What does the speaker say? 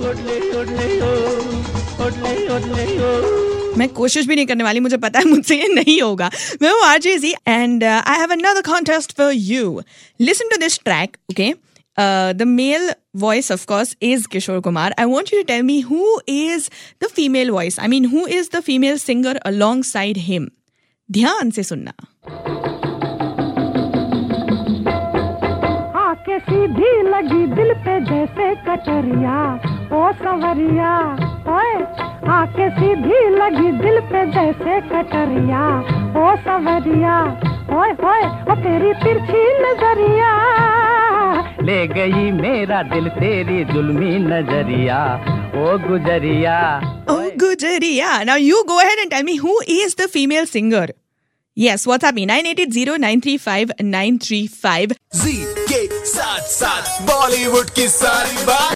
मैं कोशिश भी नहीं करने वाली, मुझे पता है मुझसे ये नहीं होगा. मैं हूँ RJ G and I have another contest for you. Listen to this track, okay? The male voice, of course, is Kishore Kumar. I want you to tell me who is the female voice. I mean, who is the female singer alongside him? ध्यान से सुनना. आके सीधी लगी दिल पे जैसे कटरिया, ओ सवरिया, ओए. आके सीधी लगी दिल पे जैसे कटरिया, ओ सवरिया, ओए ओए. ओ तेरी तिरछी नजरिया ले गई मेरा दिल तेरी जुल्मी नजरिया, ओ गुजरिया. Oh, Gujariya. Now you go ahead and tell me who is the female singer. Yes, WhatsApp me 9880935935. Z के साथ साथ बॉलीवुड की सारी बात.